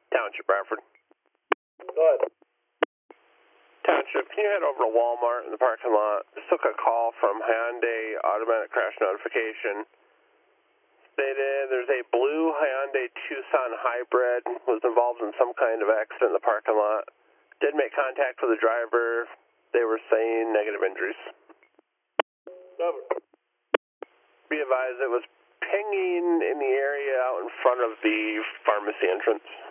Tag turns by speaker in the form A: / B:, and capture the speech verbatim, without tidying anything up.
A: Township, Bradford.
B: Go ahead.
A: Township, can you head over to Walmart in the parking lot? Just took a call from Hyundai automatic crash notification. Stated there's a blue Hyundai Tucson hybrid was involved in some kind of accident in the parking lot. Did make contact with the driver. They were saying negative injuries.
B: Cover.
A: Be advised it was pinging in the area out in front of the pharmacy entrance.